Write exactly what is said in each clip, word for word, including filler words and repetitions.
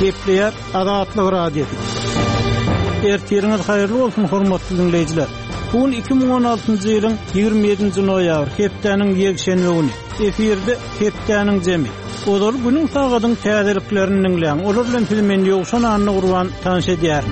Gepleyer Azatlyk radiosu. Ertiriniz hayırlı olsun hormatly dinleyijiler. Bugün iki bin on altıncı ýylyň ýygrimi ýedinji noýabr, hepdeniň ýekşenbe güni. Efirde hepdeniň jemi. Olar günüň sagadyň täzeliklerini dinleýän. Olar bilen filmen ýogşan anny gurban tanış edýär.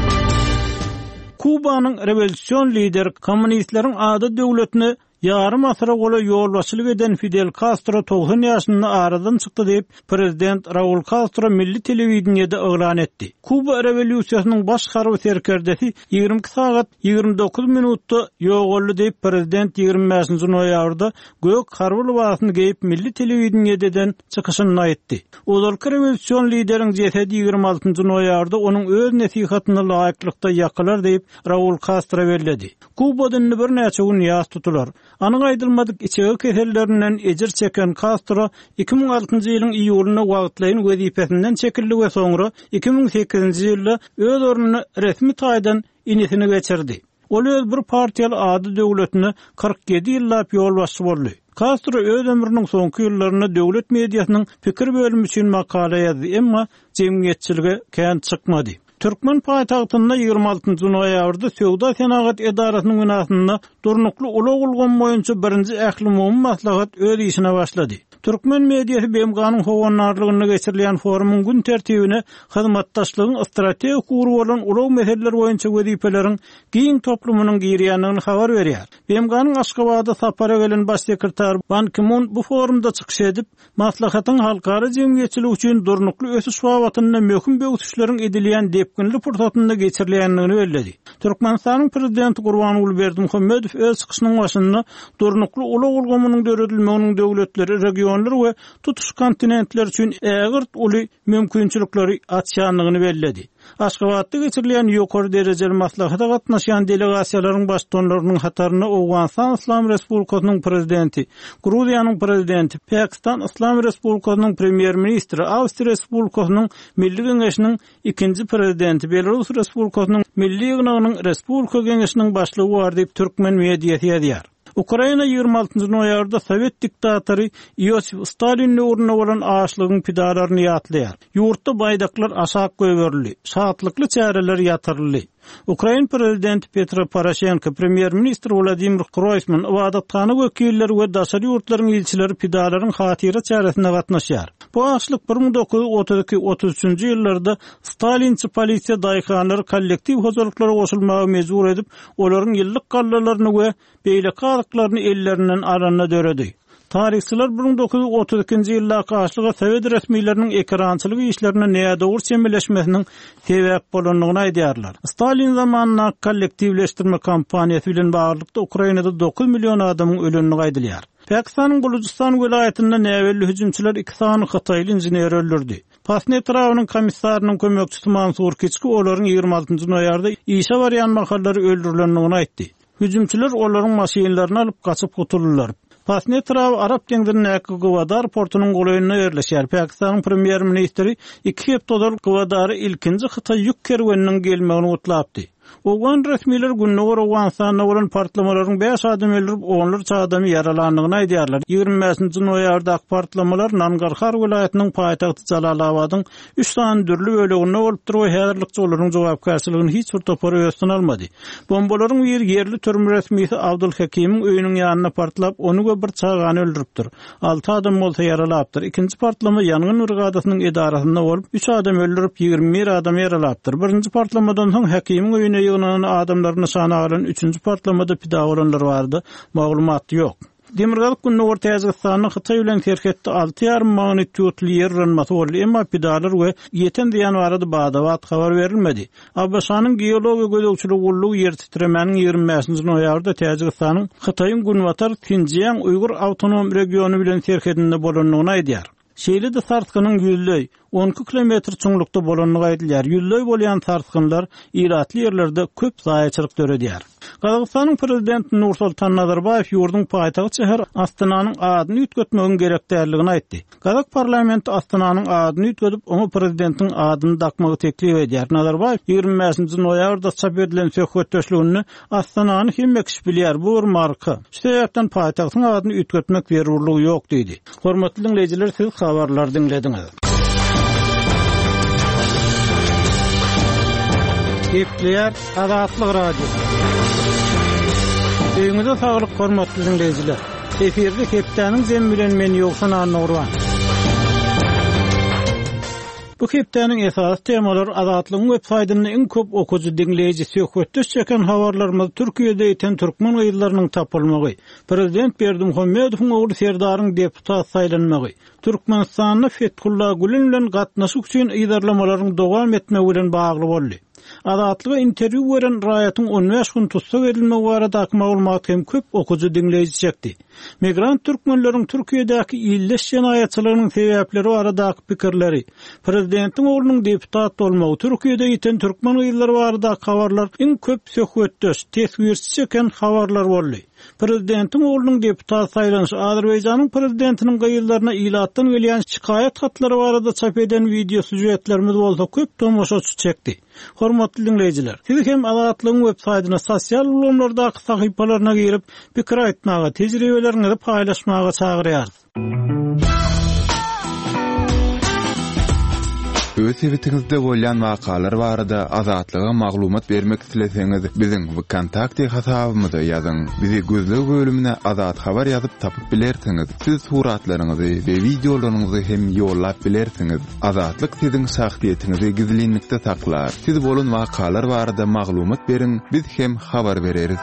Kubanyň rewolýusiýon lideri kommunistleriň ady döwletini yarım asra gola ýolbaşçylyk eden Fidel Castro toğsan ýaşynda aradan çykdy diýip prezident Raul Castro milli telewizionyada oglan etdi. Kuba rewolýusiýasynyň baş harby serkerdesi ýygrimi iki sagat ýygrimi dokuz minutda ýogoldy diýip prezident ýygrimi beşinji noýabrda gök harby libasyny giyip milli telewizionyada çykyşyny aýtdy. Olarky rewolýusiýon lideriň jesedi ýygrimi altynjy noýabrda onuň öz nesihatyny laýyklykda ýakylar diýip Raul Castro bellädi. Kubadan bir näçe gün ýas tutular. Anyň aýdylmadyk içegi keselleriniň ejir çeken Castro iki bin altynjy ýylyň iýulyna wagtlaýan wezipesinden çekildi we soňra iki bin sekizinji ýylda öz ornuny resmi taýdan inisini geçirdi. Ol öz bir partiýaly ady döwletini kırk ýedi ýyllap ýolbaşçy boldy. Castro öz ömrüniň soňky ýyllaryna döwlet mediasynyň pikir bölümi üçin makala ýazdy, emma jemgyýetçilige kän çykmady. Türkmen paýtagtynda ýygrimi altynjy noýabrda Söwda Senagat edarasynyň binasynda durnukly uly gulgan boýunça birinji ähli umum maslahat öz işine başlady. Türkmen mediýasy B M G'nyň howanarlygyna geçirilýän forumyň gün tertibine hyzmatdaşlygyň strategik guru bolan uly meseleler boýunça wezipeleriň giň toplumynyň girýänligini habar berýär. B M G'nyň Aşgabatda sapara gelen baş sekreter Ban Ki-moon bu forumda çykyş edip, maslahatyň halkara jemgyýetçilik üçin durnukly ösüş wawatyna möhüm böwütüşleriň edilýän depkinli pursatynda geçirilýänligini bellädi. Türkmenistanyň prezidenti Gurbanuly Berdimuhammedow öz çykyşynyň başynda durnukly uly gulgamynyň döredilmeginiň döwletleri, regionlar we tutuş kontinentler üçin ägirt uly mümkinçilikleri açýanlygyny bellädi. Aşgabatda geçirilýän ýokary derejeli maslahata gatnaşýan delegasiýalaryň başdanlarynyň hataryna Awganistan Islam Respublikasynyň prezidenti, Gruziýanyň prezidenti, Pakistan Islam Respublikasynyň premier ministri, Awstriýa Respublikasynyň Milli Geňeşiniň ikinji prezidenti, Belarus Respublikasynyň Milli Ýygnagynyň Respublika Geňeşiniň başlygy bar diýip türkmen mediýasy ýazýar. Ukraina ýygrimi altynjy noýabrda Sowet diktatory Iosif Stalinni urna bolan aşlygyň pidalaryny ýatlaýar. Ýurtda baýdaklar aşak göwerildi, şahatlykly çäreler ýatyryldy. Ukraina prezidenti Petro Poroshenko, premier ministr Vladimir Groysman, wadatkany wekilleri we daşary ýurtlaryň ilçileri pidalaryň hatyra çäresinde gatnaşýar. Bu aşlyk bir min dokuz ýüz otuz iki otuz üçinji ýyllarda Stalinçy polisiýa daýkanlary kollektiw hozurluklara goşulmagy mejbur edip, olaryň ýyllyk gallalaryny we beýleki adyklaryny ellerinden arana döredi. Tarihçiler bir min dokuz ýüz otuz ikinji ýylda gaşlyga Sowet resmiýetleriniň ekrançylyk işlerine näde dur çemberleşmesiniň sebäp bolanlygyny aýdýarlar. Stalin zamanynda kollektiwleşdirme kampaniýasy bilen baglykda Ukrainada dokuz million adamyň ölümini gaýdylýar. Pakistanyň Gulujistan welaýatynda näwelli hüjümçiler iki sany Hytaýly inżinier öldürdi. Pasnet rawanyň komissarynyň kömekçisi Mansur Kiçki olaryň ýygrimi altynjy noýabrda işe barýan mahallary öldürilendigini aýtdy. Hüjümçiler olaryň maşynlaryny alyp gaçyp gutuldylar. Pasnet raw Arap deňiziniň Gwadar portunyň goýunyna ýerleşýär. Pakistanyň premier ministri iki hepdodar Gwadary ilkinji Hytaý ýük kerweniniň gelmegini gutlapdy. Owan resmiler günne Awganistanda bolan partlamalaryň beş adam öldürip onlarca adamy yaralandygyny aýdýarlar. ýygrimi beşinji noýabrda partlamalar Nangarhar welaýatynyň paýtagty Jalalabadyň üç sany dürli böleginde bolup durup, häzirlikçi olaryň jogapkärçiligini hiç bir topar öýsden almady. Bombalaryň bir ýerli türme resmisi Abdul Hakimyň öýüniň ýanyna partlap, onu we bir çagany öldüripdir. altı adam bolsa yaralapdyr. Ikinji partlama ýangyn brigadasynyň edarasynda bolup, üç adam öldürip ýygrimi bir adam yaralapdyr. Birinji partlamadan soň Hakimyň öýüne ýygnanan adamlaryny sany alan üçünji partlamada pida bolanlar bardy. Maglumat ýok. Demirgalyk günne Orta Ýazgystanyň Hytaý bilen terketde altı ýarym magnitudly ýer ýanmasy boldy, emma pidalar we ýeten diýen barady badawat habar berilmedi. Abaşanyň geologiýa gözegçiligi gullugy ýer titremeniň ýygrimi beşinji noýabrda Täjikistanyň Hytaýyň Gunwatar Xinjiang Uýgur awtonom regiony bilen terketinde bolanlygyny aýdýar. Şeýle-de Sartkynyň ýüzlöý on iki kilometr çoňlukda bolanlygy aýdylýar. Ýüzlöý bolýan tartykynlar ýyratly ýerlerde köp zaýaçylyk döredýär. Gazagystanyň prezidenti Nursultan Nazarbayew ýurduň paýtagty şäher Astananyň adyny ýetgetmegin gerekdärligini aýtdy. Gazak parlamenti Astananyň adyny ýetgedip, onu prezidentiň adyny dakmagy teklip edýär. Nazarbayew ýygrimi beşinji noýabrda çap edilen söhbetdeşligini Astanany hemme kişi bilýär, bu bir marka. Şu sebäpden paýtagtyň adyny ýetgetmek zerurlygy ýok diýdi. Hormatly dinleýijiler, siz habarlar dinlediňiz. Gepleyer Azatlyk Radiosu. Öňüňizde saglyk hormatly dinleýijiler. Eferde Hepdeniň Zem bilen men ýoksan Anurwan. Bu hepdeniň esas temalary Azatlygyň websaýtyny iň köp okuwçy dinleýiji söhbetde çeken habarlarymyz Türkiýede ýeten türkmen gyýlarynyň tapylmagy, Prezident Berdimuhammedowyň ogly Serdaryň deputat saýlanmagy, Türkmenistanyň Fethullah Gülen bilen gatnaşyk üçin ýydarlamalaryň dowam etmegi bilen bagly boldy. Azatlyga interwýu beren raýatyň on beş gün tutsa verilmegi barada maglumat hem köp okuwçy dinleýiji çekdi. Migrant türkmenleriň Türkiýedäki ýyldaş ýenaýatçylygynyň sebäpleri baradaky pikirleri, Prezidentiň oglunyň deputat bolmagy, Türkiýede ýeten türkmen gyýlary baradaky habarlar iň köp söhbetdeş, tesbirçi çeken habarlar boldy. Prezidentiň oglunyň deputat saýlanyşy, Azerbaýjanyň prezidentiniň gyýlaryna ilatdan gelýän şikaýat hatlary barada çap eden video süjetlerimiz bolsa köp tomoşaçy çekdi. Hormatly dinleýijiler, siz hem Azatlygyň websaýtyna, sosial ulamlardaky sahypalaryna girip pikir aýtmagy, tejribeleriňizi paýlaşmagy çagyrýarys. Öz sebetiňizde bolýan wakalar barada Azatlyga maglumat bermek isleseňiz, biziň kontakt hasabymyza ýazyň. Bizi gözlegi bölümine Azat habar ýazyp tapyp bilersiňiz. Siz suratlaryňyzy we videolaryňyzy hem ýollap bilersiňiz. Azatlyk siziň şahsiýetinizi gizlilikde saklar. Siz bolan wakalar barada maglumat beriň, biz hem habar bereriz.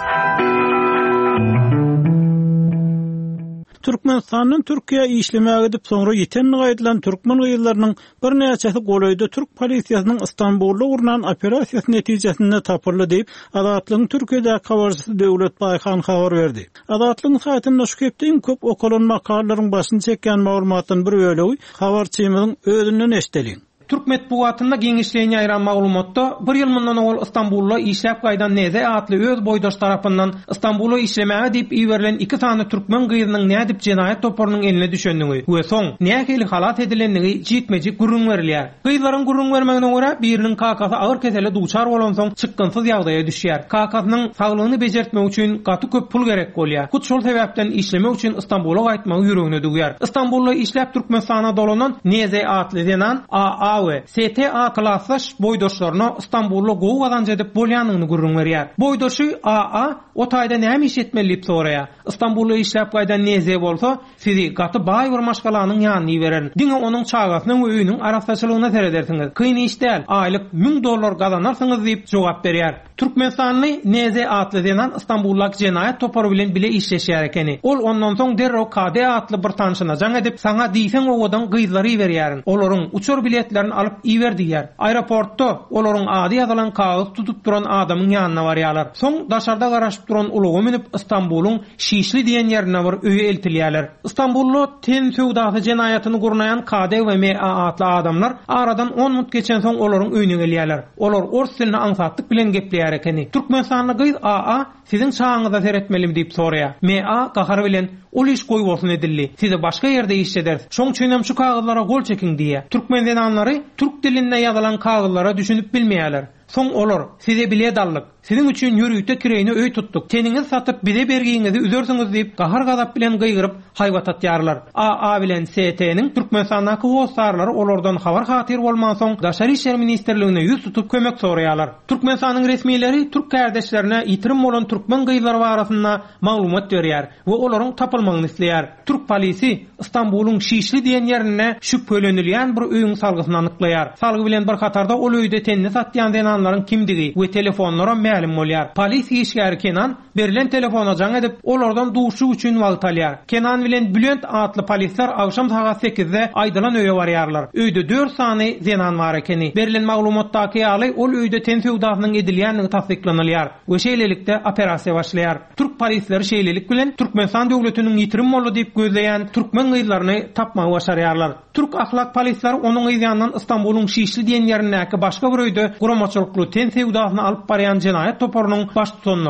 Türkmenistanyň Türkiýe işlemäge edip soňra ýeten gaýdylan türkmen gyýlarynyň bir näçesi golaýda Türk polisiýasynyň Istanbulda urunan operasiýasy netijesinde tapyldy diýip Azatlygyň Türkiýedäki habarçysy Döwlet Baýhan habar berdi. Azatlygyň saýtynda şu hepde iň köp okulan makalaryň başyny çekýän maglumatyň bir bölegi habarçymyzyň özünden eşdeliň. Türk metbuatynda geňişleýän aýran maglumatda bir ýyl mundan owal Istanbulda işläp gaýdan Neze atly öz boýdaş tarapyndan Istanbulda işlemäge diýip iýerilen iki sany türkmen gyýynyň nädip jenaýat toparynyň eline düşendigi we soň nähili halat edilenligi jitmeji gurrun berilýär. Gyýlaryň gurrun bermegine görä biriniň kakasy agyr kesele duçar bolan soň çykgynsyz ýagdaýa düşýär. Kakasynyň saglygyny bejertmek üçin gaty köp pul gerek bolýar. Kut şol sebäpden işlemek üçin Istanbul'a gaýtmagy ýüregine dugýar. Istanbulda işläp Türkmenistana dolanan Neze atly denen A we S T A klasaş boýdaşlaryna Istanbulda gowy gazanç edip bolýanyny gurrun berýär. Boýdaşy A A o taýda näme iş etmeli diýip soraýar. Istanbulda işläp gaýdan Neze bolsa, sizi gaty baý bir maşgalanyň ýanyna berer. Diňe onuň çagasynyň we öýüniň arasaçylygyna seredersiňiz. Kyn iş däl, aýlyk ming dollar gazanarsyňyz diýip jogap berýär. Türkmenistanyň Neze atly denen Istanbuldaky jenaýat topary bilen bile işleşýär ekeni. Ol ondan soň derro K D atly bir tanşyna jaň edip saňa diýsen owadan gyýlary berýärin. Olaryň uçur biletlerini alıp iýerdiýär. Aeroportda olaryň ady ýazylan kagaz tutup duran adamyň ýanyna barýarlar. Soň daşarda garaşyp duran ulugy minip Istanbuluň Şişli diýen ýerine bir öýe eltilýärler. Istanbulda ten söwdasy jenaýatyny gurnaýan K D we M A atly adamlar aradan on minut geçen soň olaryň öýüne gelýärler. Olar ors dilini aňsatlyk bilen gepleýär ekeni. Türkmenistanyň gyz A A siziň çağınıza seretmelimi diýip soraýar. M A gahar bilen ol iş goý bolsun edildi. Size başga ýerde iş edersiz. Şoň üçin şu kagazlara gol çekin diýär. Türkmen denanlary türk dilinde ýazylan kagazlara düşünüp bilmeýärler. Soň olar size bile dallyk. Sizin üçin ýürüýte kireýini öý tuttuk. Teniňiz satyp bize bergiňizi üzersiňiz diýip gahar gazap bilen gyýgyryp haýwatat ýarlar. A A bilen S T'niň Türkmenistanyňky wostarlary olardan habar hatyr bolman soň Daşary işler ministrligine ýüz tutup kömek soraýarlar. Türkmenistanyň resmiýetleri türk kardeşlerine ýitirim bolan türkmen gyýlary barasynda maglumat berýär we olaryň tapylmagyny isleýär. Türk polisi Istanbuluň Şişli diýen ýerine şüphelenilýän bir öýüň salgysyny anyklaýar. Salgy bilen bir katarda ol öýde tenni satýan denanlaryň kimdigi we telefonlara ma'lum bolýar. Polisiýa işgäri Kenan berilen telefona jaň edip olardan duşu üçin wagt alýar. Kenan bilen Bülent atly polisler agşam saat sekizde aýdylan öýe barýarlar. Öýde dört sany zenan bar ekeni. Berilen maglumatdaky ýaly ol öýde ten söwdasynyň edilýänligi tasdiklanylýar we şeýlelikde operasiýa başlaýar. Türk polisleri şeýlelik bilen Türkmenistan döwletiniň ýitirim boldy diýip gözleýän türkmen gyýlaryny tapmagy başarýarlar. Türk ahlak polisleri onuň ýanyndan Istanbuluň Şişli diýen ýerindäki başga bir öýde guramaçylykly ten söwdasyny alyp barýan jenaýat toparynyň baş tutanlary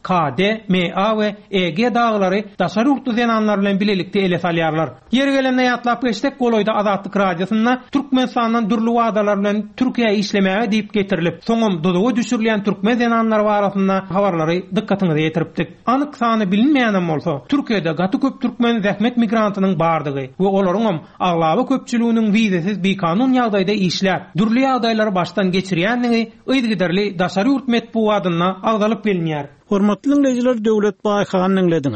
K D, M A we E G dağları daşary urtly zenanlar bilen bilelikde ele salýarlar. Yer gelende ýatlap geçsek Goloýda Azatlyk radiosyna Türkmenistandan dürli wadalar bilen Türkiýe işlemäge diýip getirilip, soňam dodowy düşürilýän türkmen zenanlar barasynda habarlary dikkatyňyza ýetiripdik. Anyk sany bilinmeýän bolsa, Türkiýede gaty köp türkmen zähmet migrantynyň bardygy we olaryň aglaby köpçüliginiň wizesiz bekanun ýagdaýda işler, dürli ýagdaýlary başdan geçirýänligi öýdügiderli daşary urt metbuatyna agdalyp bilinýär. Hormatly dinleyijiler, Döwlet Baýkanyň dinlediňiz.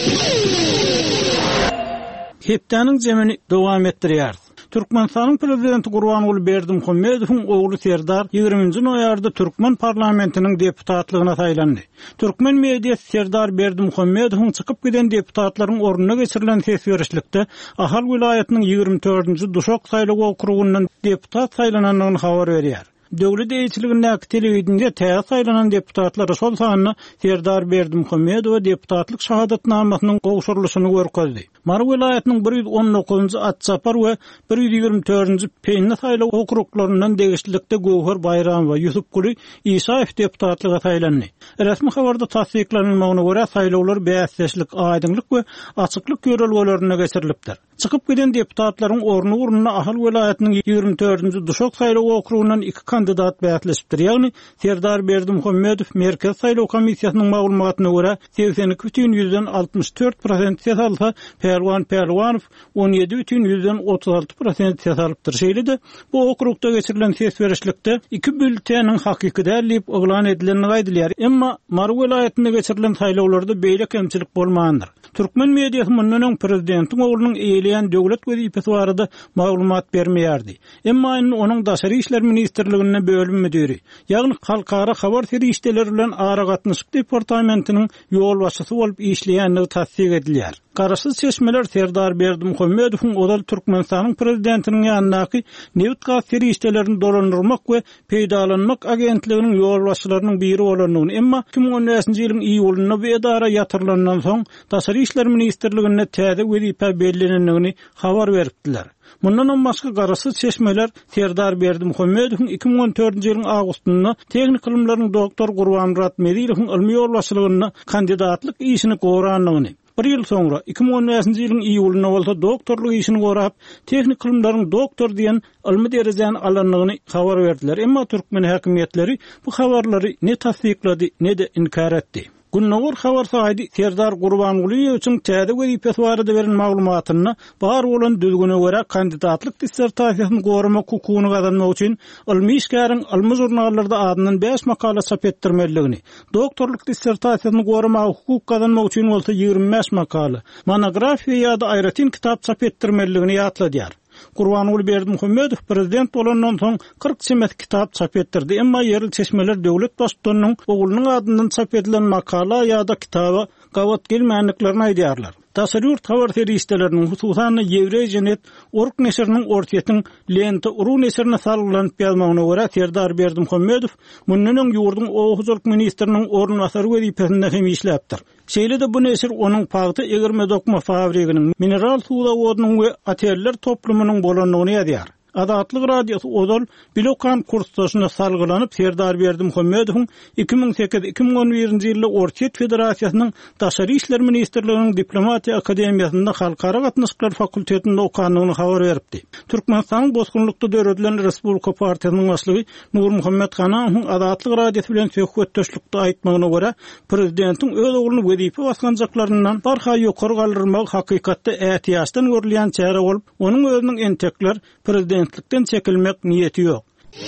Hepdeniň jemini dowam etdirýär. Türkmenistanyň prezidenti Gurbanuly Berdimuhammedowyň ogly Serdar ýygrüminji noýarda Türkmen parlamentiniň deputatlygyna saýlandy. Türkmen mediýasy Serdar Berdimuhammedowyň çykyp giden deputatlaryň ornuna geçirilen sesverişlikde Ahal vilayatynyň ýygrimi dördünji Duşok saýlaw okrugundan deputat saýlananyny habar berýär. Döwlet eýçiliginde telewiziýada täze saýlanan deputatlar şol sanyny Serdar Berdimuhammedow deputatlyk şahadatnamasynyň gowşurlyşyny görkezdi. Mar vilayatynyň bir ýüz on dokuzunji Atçapar we bir ýüz ýigirmi dördünji Peýne saýlaw okruglaryndan degişlikde Gowhar Bayram we Ýusup Guly Isaýew deputatlyga saýlandy. Resmi habarda tasdiklanmagyna görä saýlawlar bäsleşlik, aýdynlyk we açyklyk görelgelerine geçirilipdir. Çykyp giden deputatlaryň ornu urununa Ahal vilayatynyň ýygrimi dördünji Duşok saýlaw okrugundan iki kandidat bäsleşipdir. Ýagny Serdar Berdimuhammedow Merkez saýlaw komissiýasynyň maglumatyna görä seksen iki бүтүн ýüzden altymyş dört prosent ses alsa, Perwan Perwanow on ýedi бүтүn ýüzden otuz alty prosent ses alypdyr. Şeýle-de bu okrugda geçirilen ses berişlikde iki bülteniň hakyky däliip oglan edileni gaýdylýar. Emma Mar vilayatynda geçirilen saýlawlarda beýle kemçilik bolmagandyr. Türkmen mediýasy mundan prezidentiň oglunyň eýleýän döwlet wezipesi barada maglumat bermeýärdi. Emma onuň daşary işler ministrligine bölüm müdiri, ýagny halkara habar serişdeleri bilen ara gatnaşyk departamentiniň ýol başçysy bolup işleýänligi tasdik edilýär. Garaşsyz çeşmeler Serdar Berdimuhammedowyň odal Türkmenistanyň prezidentiniň ýanynaky newt gaz serişdelerini dolandyrmak we peýdalanmak agentliginiň ýol başçylarynyň biri bolanyny, emma iki bin on beşinji ýylyň iýulyna bu edara ýatyrylandan soň daşary işler ministrligine täze wezipe berillenligini habar beripdiler. Mundan başga garaşsyz çeşmeler Serdar Berdimuhammedowyň iki bin on dördünji ýylyň agustynda teknik ilimleriň doktor Gurbanmurat Mediýewiň ilmi ýol başçylygyna kandidatlyk işini goranlygyny, bir ýyl soňra iki bin on beşinji ýylyň iýulyna bolsa doktorlyk işini gorap, teknik ilimleriň doktor diýen ilmi derejäni alanlygyny habar berdiler. Emma türkmen häkimetleri bu habarlary ne tasdiklady, ne de inkar etdi. Gunnawar habar saýdy Serdar Gurbanuly üçin täze wezipesi barada beren maglumatyny bar bolan düzgüne görä kandidatlyk dissertasiýasyny goramak hukugyny gazanmak üçin ilmi işgäriň ilmi jurnallarda adynyň beş makala çap etdirmeligini, doktorlyk dissertasiýasyny goramak hukuk gazanmak üçin bolsa ýygrimi beş makala, monografiýa ýa-da aýratyn kitap çap etdirmeligini ýatladýar. Gurbanuly Berdimuhammedow prezident bolandan soň kırk semet kitap çap etdirdi. Emma yerli çeşmeler döwlet başçylarynyň oglunyň adyndan çap edilen makala ýa-da kitaba gawat gelmänliklerini aýdýarlar. Daşary urt habar serişdeleriniň hususan Ýewreýenet org neşriniň ortaýatyň lenta uru neşrine salgylanyp ýazmagyna görä Serdar Berdimuhammedow mundan ýurduň oğuzlyk ministriniň ornunasary wezipesinde hem işläpdir. Şeýle-de bu neşir onuň paýty egirme dokma fabriginiň mineral suwda odunyň we ateller toplumynyň bolanlygyny ýazýar. Azatlyk radiosu odal blokan kursasyna salgylanyp Serdar Berdimuhammedowyň iki bin sekiz iki bin on birinji ýylda Ortiýet Federasiýasynyň Daşary işler ministrliginiň diplomatiýa akademiýasynda halkara gatnaşyklar fakultetinde okanlygyny habar beripdi. Türkmenistanyň bozgunlukda döwredilen Respublika partiýasynyň başlygy Nur Muhammed Hanaň Azatlyk radiosu bilen söhbetdeşlikde aýtmagyna görä, prezidentiň öz ogluny wezipe baskanjaklaryndan barha ýokary galdyrmak hakykatda ätiýaşdan görülýän çäre bolup, onuň özüniň entekler prezident Likten çekilmek niyeti yok.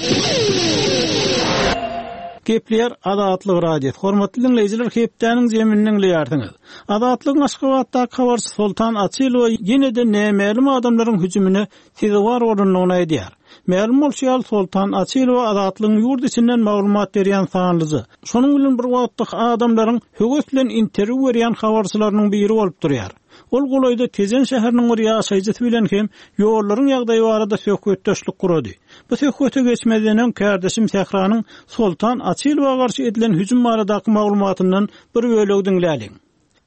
Kepler Azatlyk radiosu. Hormatly dinleyijiler, hepdeniň jeminiň ýardyňyz. Azatlyk Aşgabatda habar Sultan Açylow ýene-de nämelim adamlaryň hüjümine sizi war bolanyny aýdýar. Ma'lum bolýar, Sultan Açylow Azatlygyň ýurt içinden maglumat berýän sanlyzy. Şonuň bilen bir wagtda adamlaryň höwes bilen interwiu berýän habarçylarynyň biri bolup durýar. Ol Goloýda Tezen şäheriniň bir ýaşaýjysy bilen hem ýollaryň ýagdaýy barada söhbetdeşlik gurady. Bu söhbete geçmeden kardeşim Sehranyň Sultan Açylow'a garşy edilen hüjüm baradaky maglumatyndan bir bölegi dinläýin.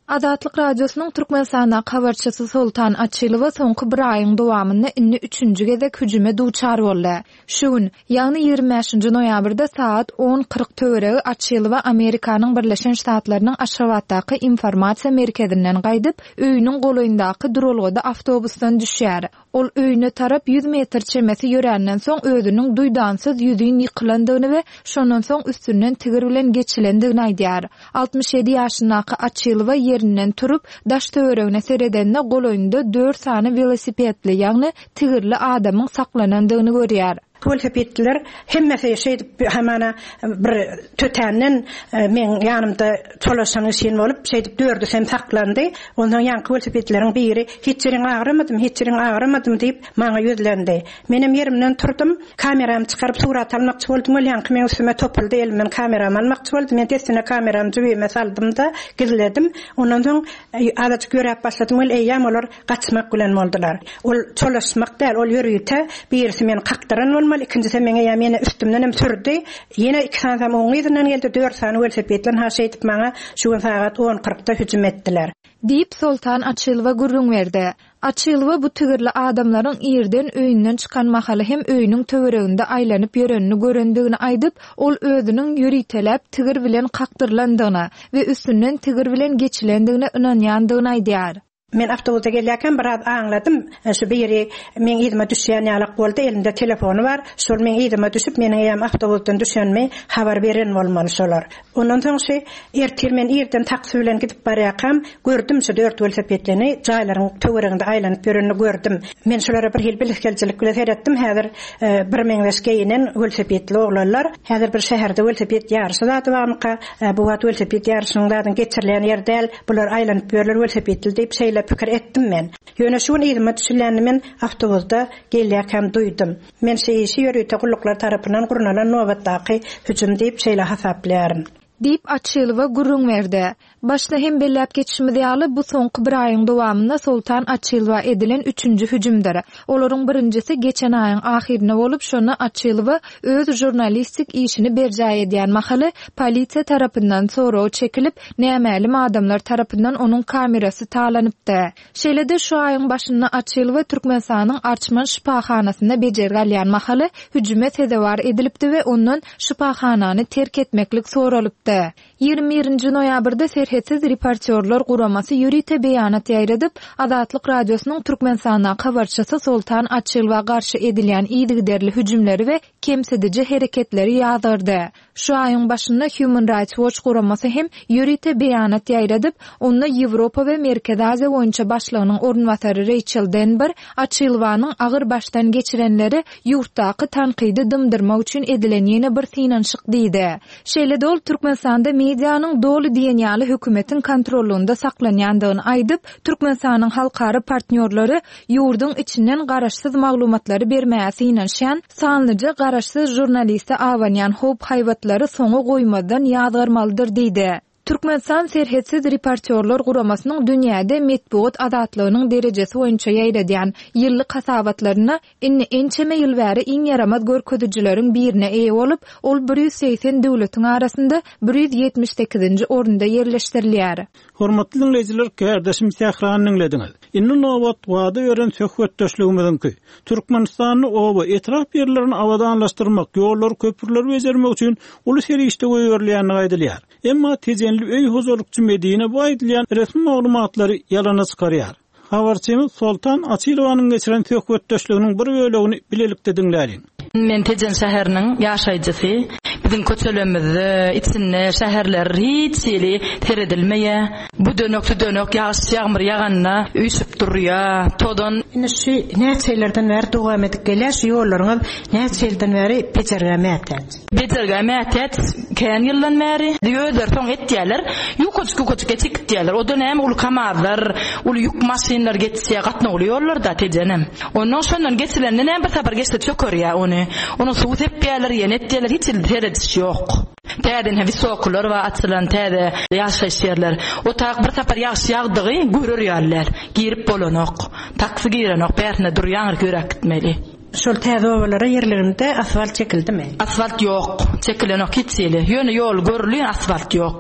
Azatlyk Radiosynyň Türkmenistana habarçysy Sultan Açylowa soňky bir aýyň dowamynda inni üçünji gezek hüjüme duçar boldy. Şuň, ýagny ýygrimi beşinji noýabrda saat on kırk töweregi Açylowa Amerikanyň Birleşen Ştatlarynyň Aşgabatdaky informasiýa merkezinden gaýdyp, öýüniň golaýyndaky durulgada awtobusdan düşýär. Ol öýüne tarap yüz metr çemesi ýörenden soň özüniň duýdansyz ýüzüň ýykylandygyny we şondan soň üstünden tigir bilen geçilendigini aýdýar. altmış ýedi ýaşyndaky Açylowa ýerinden turup daş töweregine seredende golaýynda dört sany velosipedli, ýagny tigirli adamyň saklanandygyny görýär. Velosipedler hemmesi şeydip hemana bir tötänden men ýanymda çolaşanyň şeň bolup şeydip dördü sen saklandy. Ondan ýan velosipedleriň biri hiççeriň aýrymadym, hiççeriň aýrymadym diýip maňa ýözlendi. Menem ýerimden turdum, kameramy çykaryp surat almakçy boldum. Ýan men üstüme topuldy, elmen kameramy almakçy boldum. Men tesine kameramy jübime saldym da gizledim. Ondan soň adaty göräp başladym. Ol eýam olar gaçmak bilen boldular. Ol çolaşmak däl, ol ýürüýte birisi meni kakdyran ikincisi menge ya meni üstümden hem sürdü. Yine iki saat hem oňyzyndan geldi, dört saat velosipedlen ha şeýdip maňa şu saat on kırkda hüjüm etdiler. Diýip Sultan Açylowa gurrun berdi. Açylowa bu tigirli adamlaryň ýerden öýünden çykan mahaly hem öýüniň töwereginde aýlanyp ýörenini görendigini aýdyp, ol özüniň ýüritelep tigir bilen kakdyrlandygyny we üstünden tigir bilen geçilendigine inanýandygyny aýdýar. Men awtobusda gelýärken biraz aňladym. Şu biri men ýerime düşýän ýalyk boldy, elimde telefonu var. Şol men ýerime düşüp meniň ýam awtobusdan düşenmi habar beren bolmaly şolar. Ondan soň şu ertir men ýerden taksy bilen gidip barýakam, gördüm şu dört velosipedleni jaýlaryň töwereginde aýlanyp ýörenini gördüm. Men şolara bir hil bilgisçilik bilen seretdim. Häzir bir meňleşkeýinen velosipedli oglanlar, häzir bir şäherde velosiped ýarşy zady barmyka, bu wat velosiped ýarşynyň geçirilen ýerdäl bular aýlanyp ýörler velosipedli diýip şeýle pikir etdim men. Ýöne şuň ýerime düşýänini men awtobusda gelýärken duýdum. Men şeýşi ýörüýte gulluklar tarapyndan gurunalan nobatdaky hüjüm diýip şeýle hasaplarym. Diýip Açylowa gurrun berdi. Başda hem belläp geçişmidi ýaly bu soňky bir aýyň dowamynda Sultan Açylowa edilen üçünji hüjümdir. Olaryň birinjisi geçen aýyň ahyrynda bolup, şonu Açylowa öz jurnalistik işini berjäy edýän mahaly polisiýa tarapyndan soraw çekilip, nämälim adamlar tarapyndan onuň kamerasy talanypdy. Şeýlede şu aýyň başynda Açylowa Türkmenistanyň Arçman şipahanasynda bejergelýän mahaly hüjüme sedewar edilipdi we ondan şipahanany terk etmeklik soralypdy. ýygrimi birinji noýabrda Serhetsiz Reportyorlar Guramasy ýürite beýanat ýaýradyp, Azatlyk Radiosynyň Türkmenistana habarçysy Sultan Açylowa garşy edilýän ýygyderli hüjümleri we kemsedici hereketleri ýazardy. Şu aýyň başynda Human Rights Watch Guramasy hem ýürite beýanat ýaýradyp, onda Ýewropa we Merkez Aziýa boýunça başlygynyň ornwatary Rachel Denber Açylowanyň agyr başdan geçirenleri ýurtdaky tankydy dymdyrmak üçin edilen ýene bir synanşyk diýdi. Şeýle dol Türkmenistanda medianyň dolu diýen ýaly hökümetiň kontrolunda saklanýandygyny aýdyp, Türkmenistanyň halkary partnýorlary ýurduň içinden garaşsyz maglumatlary bermäsi ýanşan, sanlyca garaşsyz jurnaliste awanýan hop haýwatlary soňa goýmadan ýazgarmalydyr diýdi. Türkmenistan Serhetsiz Reportyorlar Guramasynyň dünýäde metbuat azatlygynyň derejesi boýunça ýaýradýan ýyllyk hasabatlaryna inni ençeme ýyl bäri iň ýaramaz görkezijileriň birine eýe bolup, ol bir ýüz seksen döwletiň arasynda bir ýüz ýetmiş sekizinji orunda ýerleşdirilýär. Hormatly dinleyijiler, kardeşim Sähranyň dinlediňiz. Inni nowat wada beren söhbetdeşligimiziňki Türkmenistanyň oba etraf ýerlerini awadanlaşdyrmak, ýollar, köpürler bejermek üçin uly serişde goýberýärni gaýdylýar. Emma tezenli öý huzurlukçy Medine bu aýdylýan resmi maglumatlary ýalana çykarýar. Habarçymyz Sultan Açylowanyň geçiren söhbetdeşliginiň bir bölegini bilelikde dinläýin. Men Tezen şäheriniň ýaşaýjysy. Bizim köçelemizde içinde şäherler hiç ýeli teredilmeýe. Bu dönökli dönök ýağış ýağmur ýaganna üýsüp durýar. Todan ine şu näçelerden bäri dowam edip gelýär, ýollaryňyz näçelerden bäri bejergemätät. Bejergemätät kän ýyldan bäri diýerler, soň etdiler. Ýukoçky ýukoçky çekdiler. O dönem ul kamarlar, ul ýük maşynlar geçse gatnaýarlar da tejenem. Ondan şondan geçilenler näme bir tapar geçse çökörýär ony. Onu suw tepýärler, ýenetdiler, hiç teredis ýok. Täden hevi sokular we atylan täde ýaşaýşýarlar. O taq bir tapar ýaş ýagdygy görürýärler. Girip bolanok, taksy girenok, bärsine durýan görek gitmeli. Şol täze owalara ýerlerinde asfalt çekildimi? Asfalt ýok, çekilenok hiç ýeli. Ýöne ýol görülýän asfalt ýok.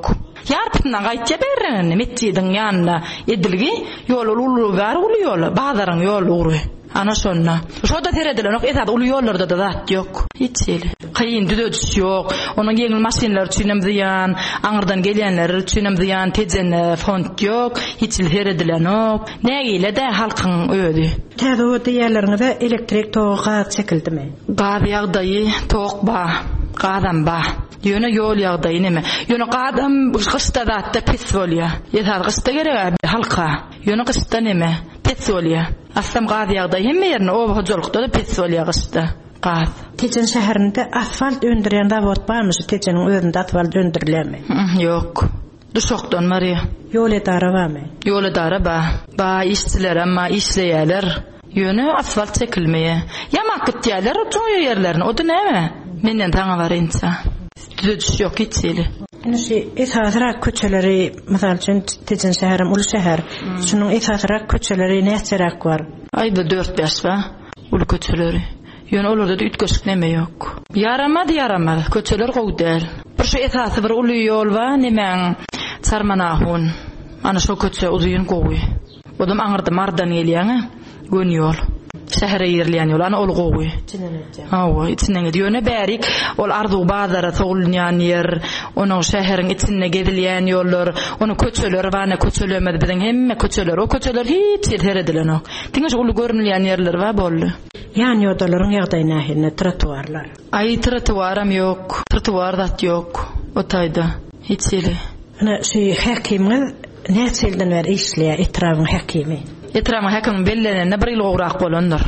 Yarpından qaytja berren metjidin yanına edilgi yol ulu gar ulu yol bazarın yol uğru. Ana şonna. Şoda teredilen ok etad ulu yollarda da zat yok. Hiç ele. Kıyın düdödüs yok. Onun yengil masinler çinem diyan, anırdan gelenler çinem diyan tezen font yok. Hiç teredilen ok. Nägile de halkın ödü. Täze o diýerlerinize elektrik toga çekildimi? Gaz ýagdaýy tok ba, gadam ba. Ýöne yol ýagdaýy neme? Ýöne gadam gysda zatda pis bolýar. Ýeter gysda gerek halka. Ýöne gysda neme? Pis bolýar. Asam gaz ýagdaýy hemme ýerine o hojulukda da pis bolýar gysda. Gaz. Tejen şäherinde asfalt öndüren zawod barmy? Tejenin özünde asfalt öndürilenmi? Ýok. Duşokdan Maria. Yol edara barmy? Yol edara ba. Ba işçiler amma işleýärler. Ýöne asfalt çekilmeýe. Ýamak gitýärler o çoňa ýerlerini. O da näme? Menden taňa barynça. Düzüş ýok hiçeli. Näşe esasrak köçeleri, mysal üçin Tejen şäherim ulu şäher. Şunuň esasrak köçeleri näçerak bar? Aýda dört beş ba. Ulu köçeleri. Ýöne olarda da ütköşük näme ýok. Yaramady yaramady. Köçeler gowdal. Bir şu esasy bir ulu ýol ba, nemäň Çarmanahun. Ana şo köçe uzun gowy. Odam aňyrda mardan gelýär, gön ýol. Şähere ýerleýän ýol, ana ol gowy. Hawa, içinden gidiýär bärik, ol ardu bazara soňulýan ýer, onuň şäheriň içinde gedilýän ýollar, onu köçeler bana köçelemedi biziň hemme köçeler, o köçeler hiç teredilen ok. Tiňe ulu görünýän ýerler we boldy. Ýani ýoldaryň ýagdaýyna nähine trotuarlar. Ay trotuaram ýok, trotuar zat ýok. O taýda hiç ele. Ana şu häkimiň näçelden ber işleýär etrawyň häkimi? Etrawyň häkimi bellenende bir ýyl gowrak bolandyr.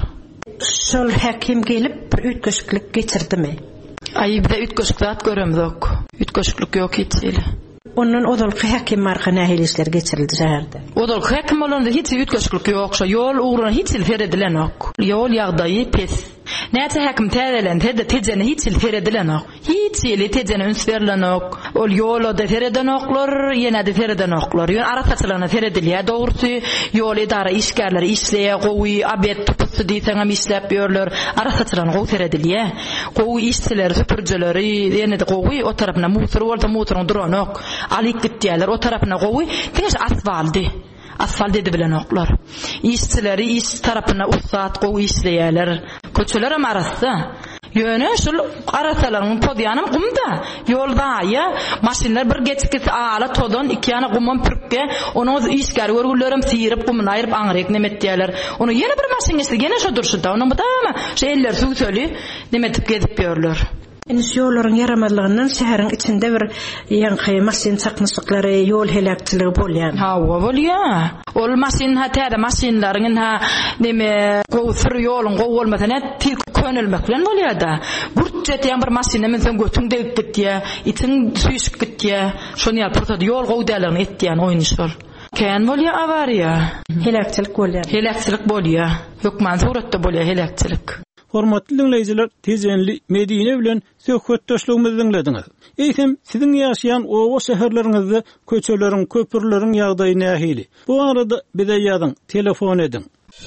Şol häkim gelip bir ütköşüklik geçirdimi? Ay bir ütköşük zat göremdik. Ütköşüklik ýok hiç ele. Onun odolky häkim marka nähili işler geçirildi şäherde. Odolky häkim bolanda hiç ütköşüklik ýok, ýol ugruna hiç teredilen ok. Ýol ýagdaýy pes. Näçe häkim täzelen, täze tejeni hiç teredilen ok. Hiç ele tejeni üns berilen ok. Ol ýola da tereden oklar, ýene de tereden oklar. Ýöne araçaçylaryna teredilýär. Dogrusu ýol edara işgärleri işleýär, gowy abet tupusy diýseňem işläp ýörler. Araçaçylaryna gowy teredilýär. Gowy işçiler, süpürjeleri, ýene de gowy o tarapyna musor bolsa musoryň duran ok. Alyp gitýärler o tarapyna gowy, teňe asfaldy. Asfalt edi bilen oklar. İşçileri iş tarapyna ussat gowy işleýärler. Köçeler arasy. Ýöne şol araçalaryň podýanym gumda. Ýolda ýa maşinler bir geçikisi ala todan iki ýana gumam pürkge, onu işgär görgülerim sirip gumyny aýryp aňryk nemetdiýärler. Onu ýene bir maşin geçdi, ýene şo durşunda. Onu budama şu eller süýseli nemetip gedip ýörler. Eniş ýollaryň yaramadlygyndan şäheriň içinde bir ýanky masin çakmyşlyklary, ýol helakçyligi bolýar. Hawa bolýar. Ol masin ha täze masinlaryň ha neme gowfur ýoluň gowy bolmasa net tik könelmek bilen bolýar da. Gurt jetýän bir masina mensen götüň degip gitýär, itiň süýşüp gitýär. Şonu ýalpyrtady ýol gowdalygyny etdiýän oýnyş bol. Kän bolýar awariýa. Helakçylyk bolýar. Helakçylyk bolýar. Ýokman suratda bolýar helakçylyk. Hormatly dinleyijiler, tezenli Medine bilen söhbetdeşligimizi dinlediňiz. Eýsem, siziň ýaşaýan owa şäherleriňizde köçeleriň, köpürleriň ýagdaýy nähili? Bu arada bize ýazyň, telefon ediň.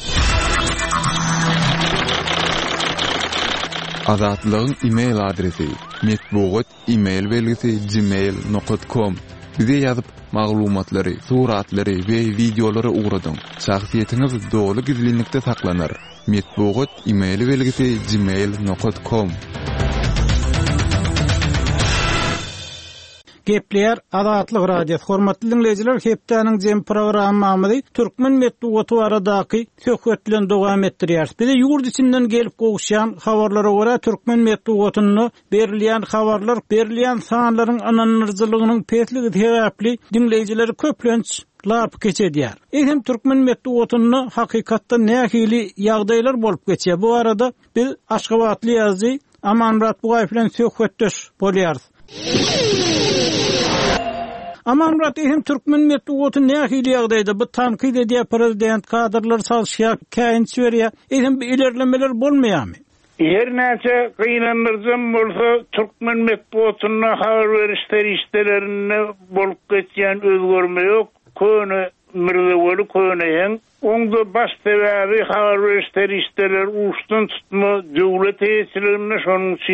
Azatlygyň e-mail adresi metbugat e-mail belgisi gmail nokta com. Bize ýazyp maglumatlary, suratlary we videolary ugradyň. Şahsiýetiňiz dogly gizlilikde saklanır. Metbugat e-mail belgisi gmail nokta com. Gepler Azatlyk radio hormatly dinleyijiler, hepdeniň jem programmamy türkmen metbugaty aradaky söhbetlen dowam etdirýär. Bize ýurt içinden gelip gowşan habarlara görä türkmen metbugatyny berilýän habarlar, berilýän sanlaryň anonymlygynyň petligi sebäpli dinleyijileri köplenç lap geçedýär. Eýsem türkmen metbugatyny hakykatda nähili ýagdaýlar bolup geçýär. Bu arada biz Aşgabatly ýazgy Amanmurat Bugaýew bilen söhbetdeş bolýar. Amanmurat, eýsem türkmen metbugaty nähili ýagdaýda bu tanqid edýär, prezident kadrlar salşýar, käýin söýär. Eýsem ilerlemeler bolmaýarmy? Her näçe gynanyrjam bolsa türkmen metbugatyna habar berişleri işlerini bolup geçýän özgörme ýok. Köne mirleweli köneýän. Onda baş sebäbi habar berişleri işleri uşdun tutma döwlet eýslerine şonuň üçin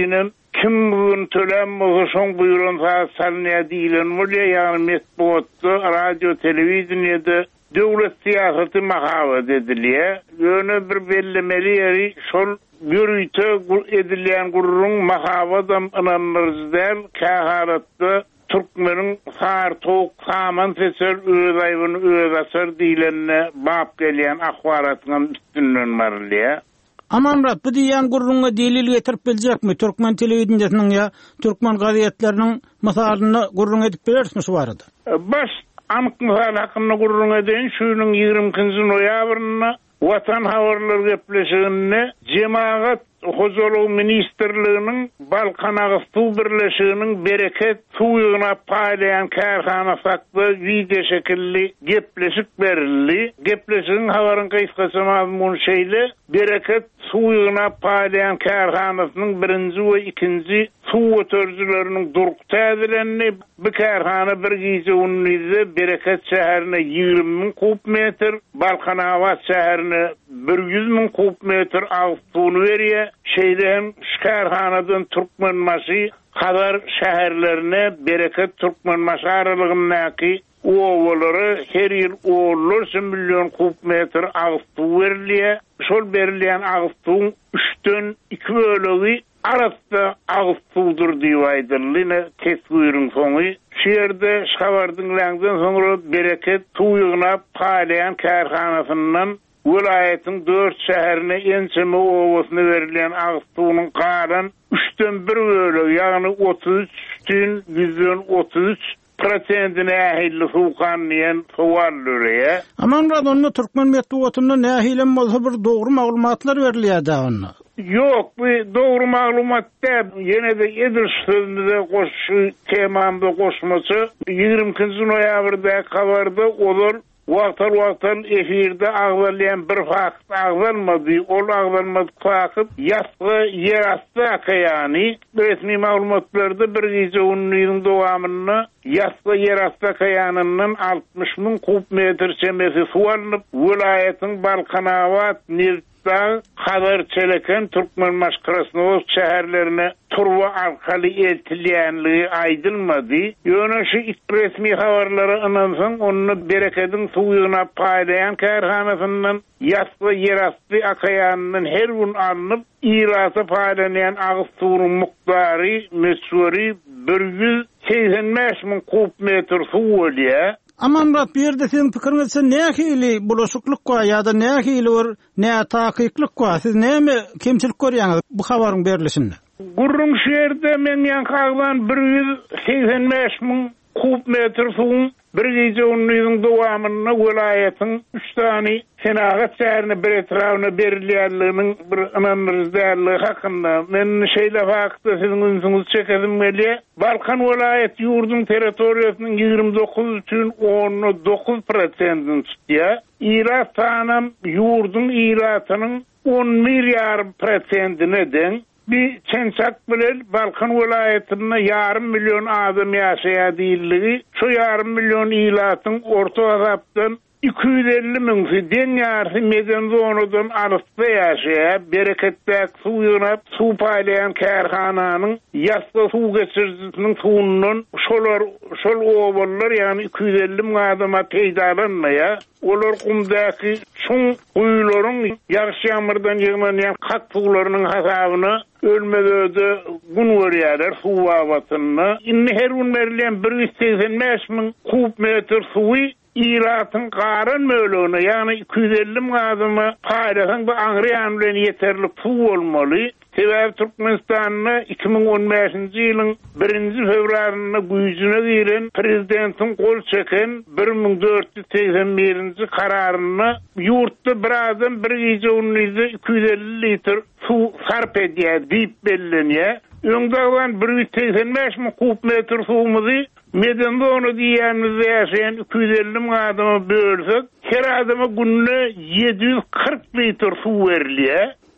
kim bugün tölenmese şoň buyuran salnya diýilen bolýar, ýagny metbuatda, radio, telewizionyada döwlet siýasaty mahawat edilýär. Ýöne bir bellemeli ýeri şol ýürüýte edilýän gurrun mahawat ananlaryzdan käharatda Türkmenin sar tok saman seser öz aýbyny öz asar diýilenne bap gelýän ahwaratyň üstünden barlýar. Amanrat, bu diýen gurrunga delil getirip biljekmi? Türkmen telewizionynyň ya Türkmen gazetleriniň masalyny gurrun edip berersiňiz şu barada. Baş anyk mysal hakyny gurrun eden şunyň ýigrimkinji noýabryna Watan habarlar gepleşiginde Cemaat Hozoluğu Ministerliğinin Balkan Ağustos Birleşiğinin bereket suyuna paylayan kärhana saklı video şekilli gepleşik berildi. Gepleşiğin havarın kayıskası mazmun şeyle bereket suyuna paylayan kärhanasının birinci ve ikinci su otörcülerinin durukta edilenini bu kärhana bir giyce unluydu. Bereket şehirine yirmi bin kub metr, Balkan Ağustos şehirine bir yüz bin kub metr Ağustos'unu veriyor. Şeyden şkärhanadan Türkmenmaşy kadar şäherlerine bereket Türkmenmaşy aralygyndaky owalary her ýyl owallar milyon kub metr Ağustos berilýär. Şol berilýän Ağustosyň üçten iki bölegi arasda Ağustosdur diýip aýdyldy. Tesbüýrüň soňy şeýerde şabardyň läňden soňra bereket tuýugyna paýlayan kärhanasyndan Vilayetin dört şäherine ençeme owasyna berilen Ağustosyň galan üçten bir bölegi, ýagny otuz üç yüzden otuz üç prosentine ähilli suwkanlayan sowallary. Amanrat, onda Türkmen metbuatynda nähilen bolsa bir dogry maglumatlar berilýär da onda. Yok, bu dogry maglumat däp, ýene de edil sözünde goşy temamda goşmasy ýigrimkinji noýabrda habarda olar Wagtar wagtan efirde agzalyan bir fakt agzalmady. Ol agzalmady fakt ýasgy ýerasty akaýany. Resmi maglumatlarda bir gece ýylyň dowamyny ýasgy ýerasty akaýanynyň altmış bin kub metr çemesi suwalyp vilayetin Balkan Ağustos Dağ, Hadar Çeleken, Türkmenmaş, Krasnoyarsk şäherlerine turwa arkaly eltilýänligi aýdylmady. Ýöne şu resmi habarlara ynansaň, onu bereketin suwugyna paýlayan kärhanasyndan ýasgy ýerasty akaýanynyň her gün alınıp ýerasy paýlanýan Ağustos'un mukdary meşhuri bir yüz seksen beş bin kub metr suw bolýar. Amanrat, bir yerde sizin pikiriňizçe nähili bulaşyklyk var ýa-da nähili bir näme taýyklyk var? Siz näme kemçilik görýäňiz bu habaryň berilişinde? Gurrun şeýerde men ýankadan bir yüz seksen beş bin kub metr suw bir gece onyň dowamyny vilayetin üç tane senagat şäherine bir etrawyna berilýänliginiň bir ananyzdarlygy hakynda men şeýle wagtda siziň üzüňizi çekedim belli. Balkan vilayet ýurdun territoriýasynyň ýigirmi dokuz üçin on dokuz prosentini tutýar. Irak tanam ýurdun iratynyň on bir ýarym prosentine deň. Bir çençak bilen Balkan vilayetinde yarım milyon adam ýaşaýar diýildi. Şu yarım milyon ilatyň orta azapdan iki yüz elli min den ýarhy meden zonadan alysda ýaşaýar. Bereketdäk suw ýönäp suw paýlayan kärhananyň ýasga suw geçirjisiniň suwundan şolar şol owallar ýani iki yüz elli min adama peýdalanmaýar. Olar kumdaky şoň guýlaryň ýagşy ýamyrdan ýygnanan kat suwlarynyň hasabyny ölmede gün görýärler suw wabatyny. Inni her gün berilýän bir yüz seksen beş bin kub metr suwy İratın qarın mölüğünü, yani iki yüz elli min adamı paylaşan bu Angliýan bilen yeterli suw bolmaly. Sebäbi Türkmenistanyny iki bin on beşinji ýylyň birinji fevralyna güýjüne giren prezidentin gol çeken bir bin dört yüz seksen birinji kararyny ýurtda bir adam bir gece onyňda iki yüz elli litr suw sarp edýär diýip bellenýär. Öňdäkilen bir yüz seksen beş bin kub metr suwmuzy medende onu diýýänmizde ýaşaýan iki yüz elli min adama bölsek, her adama günne yedi yüz kırk litr suw berilýär.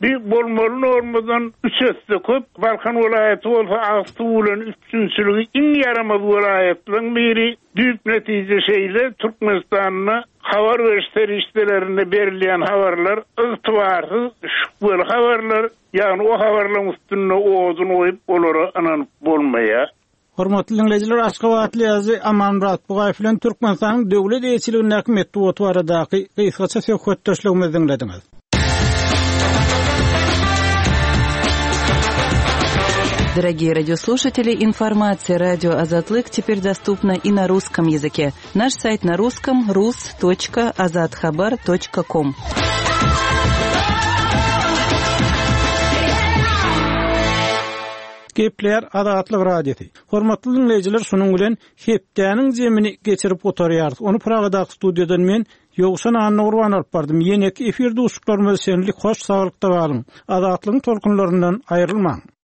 Bir bolmalı normadan üçeste köp Balkan vilayeti olsa Ağstuğulan üçüncülüğü in yaramaz vilayetlerin biri büyük netice şeyle Türkmenistan'na haber verişlerine berilen haberler ıhtivarsız şükbel haberler yani o haberlerin üstünde oğuzun oyup olara ananıp bolmaya. Hormatly dinleyijiler, Aşgabatly ýazy Amanmurat Bugaýew bilen Türkmenistanyň döwlet eýçiligine häkmetli otu aradaky gysgaça söhbetdeşligimizi dinlediňiz. Дорогие радиослушатели, информация «Радио Азатлык» теперь доступна и на русском языке. Наш сайт на русском – рус точка азатхабар точка ком. Gepler Azatlyk radiosi. Hormatly dinleyijiler, şonuň bilen hepdäniň jemini geçirip oturýarys. Onu Pragadaky studiýadan men Ýogşan Anna Urban alyp bardym. Ýene-ki efirde uçuklarymyz senlik hoş, saglykda galyň. Azatlygyň tolkunlaryndan aýrylmaň.